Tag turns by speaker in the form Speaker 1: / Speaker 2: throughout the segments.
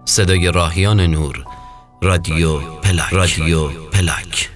Speaker 1: صدای راهیان نور، رادیو پلاک.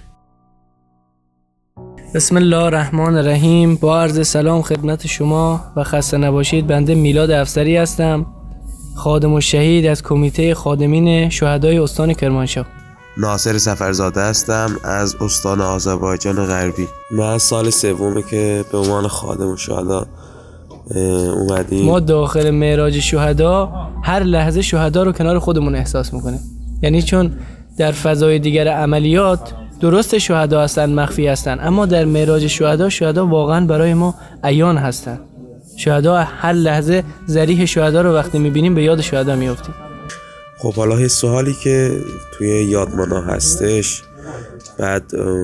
Speaker 2: بسم الله الرحمن الرحیم. با عرض سلام خدمت شما و خسته نباشید. بنده میلاد افسری هستم، خادم الشهید از کمیته خادمین شهدای استان کرمانشاه.
Speaker 3: ناصر سفرزاده هستم از استان آذربایجان غربی. من سال سومه که به عنوان خادم الشهدا اومدیم.
Speaker 2: ما داخل معراج شهدا هر لحظه شهدا رو کنار خودمون احساس میکنیم. یعنی چون در فضای دیگر عملیات درست شهدا هستن، مخفی هستن، اما در معراج شهدا واقعا برای ما عیان هستن. شهدا هر لحظه ذریح شهدا رو وقتی میبینیم به یاد شهدا میافتیم.
Speaker 3: خب حالا یه سوالی که توی یادمانا هستش، بعد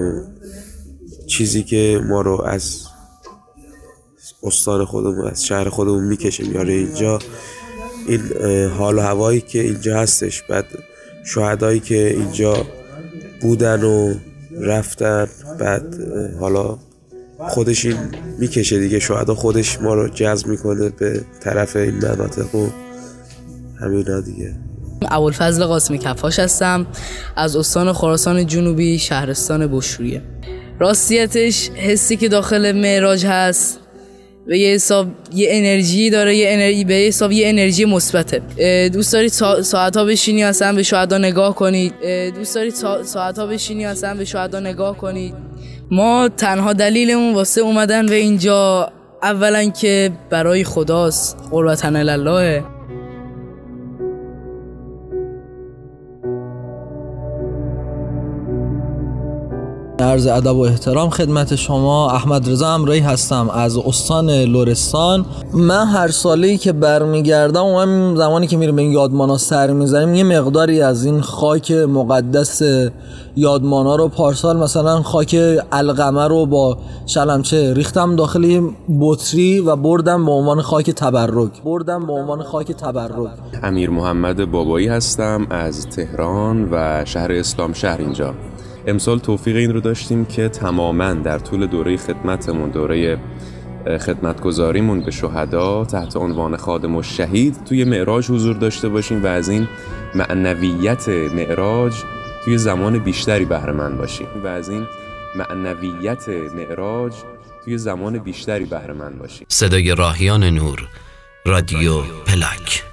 Speaker 3: چیزی که ما رو از استان خودمون، از شهر خودمون میکشه میاره اینجا، این حال و هوایی که اینجا هستش، بعد شهدایی که اینجا بودن و رفتن، بعد حالا خودش این میکشه دیگه، شهدا خودش ما رو جذب میکنه به طرف این مناطق و همینا دیگه.
Speaker 4: ابوالفضل قاسمی کفاش هستم از استان خراسان جنوبی، شهرستان بشوریه. راستیتش حسی که داخل معراج هست به یه حساب یه انرژی داره، به یه حساب یه انرژی مثبته. دوست دارید ساعت‌ها بشینی اصلا به شهدا نگاه کنید. ما تنها دلیلمون واسه اومدن به اینجا اولا که برای خداست، قربتن الله.
Speaker 5: عرض ادب و احترام خدمت شما. احمد رضا امرایی هستم از استان لرستان. من هر ساله‌ای که برمیگردم و همین زمانی که میریم به این یادمانا سر میزنیم، یه مقداری از این خاک مقدس یادمانا رو، پارسال مثلا خاک القمه رو با شلمچه ریختم داخل یه بطری و بردم به عنوان خاک تبرک.
Speaker 6: امیر محمد بابایی هستم از تهران و شهر اسلام شهر اینجا. امسال توفیق این رو داشتیم که تماماً در طول دوره خدمتمون، دوره خدمتگزاریمون به شهدا تحت عنوان خادم الشهید توی معراج حضور داشته باشیم و از این معنویت معراج توی زمان بیشتری بهره مند باشیم.
Speaker 1: صدای راهیان نور، رادیو پلاک.